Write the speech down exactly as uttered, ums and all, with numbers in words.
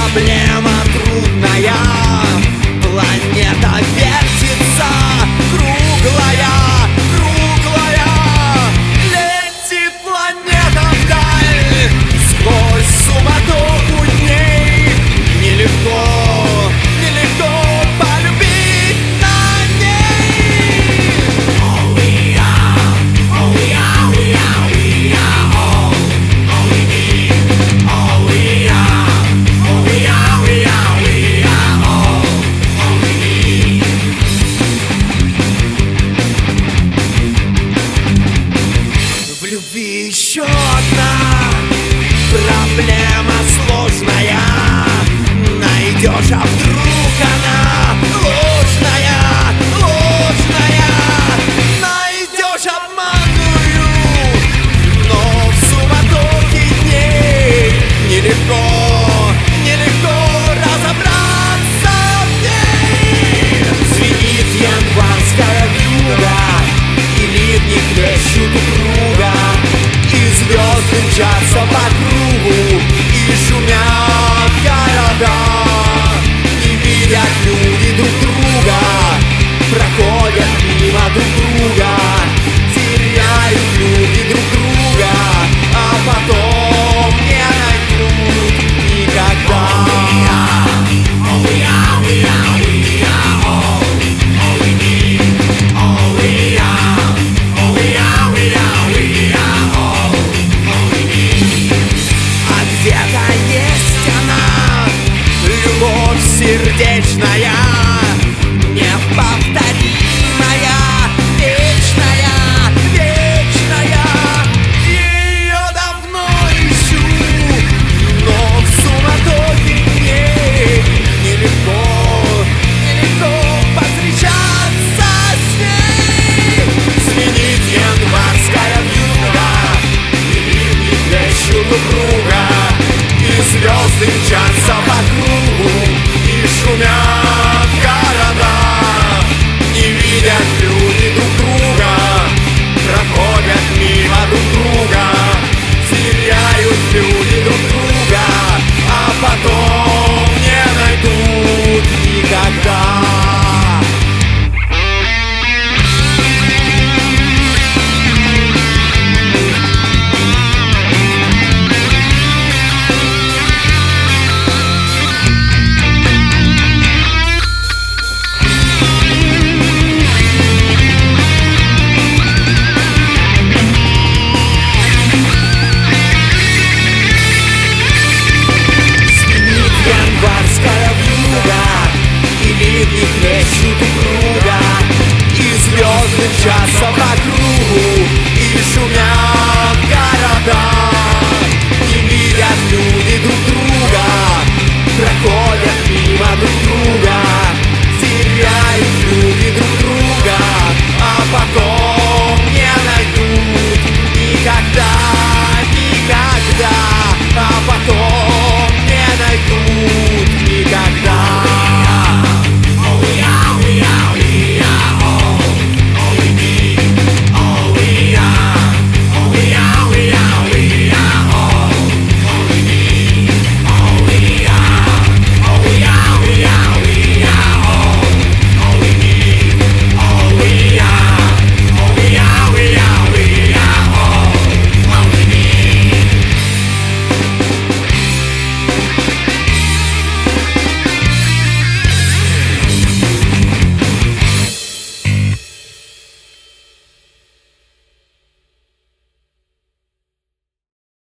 Проблема трудная, планета вертится, круглая, круглая. Летит планета вдаль, сквозь суматоху дней. Нелегко, нелегко полюбить на ней. All we are, all we are, we are, we are all, all we need. All we are, all we are, we are, we are all, all we need. В любви еще одна проблема сложная. Найдешь, а вдруг она ложная, ложная. Найдешь обманную, но в суматохе дней нелегко, нелегко разобраться в ней. Звенит январская вьюга, и ливни хлещут упруга, и звезды мчатся по кругу, и шумят города. Не видят люди друг друга, проходят мимо друг друга, теряют люди друг друга, а потом не найдут никогда. All we are, we are, we are all, all we need. All we are, all we are, we are, we are all, all we need. А где-то есть она, любовь сердечная, неповторимая, вечная, вечная. Ее давно ищу, но в суматохе дней нелегко, нелегко повстречаться с ней. Звенит январская вьюга, и ливни хлещут упруга, и звезды мчатся по кругу, и шумят города. Не видят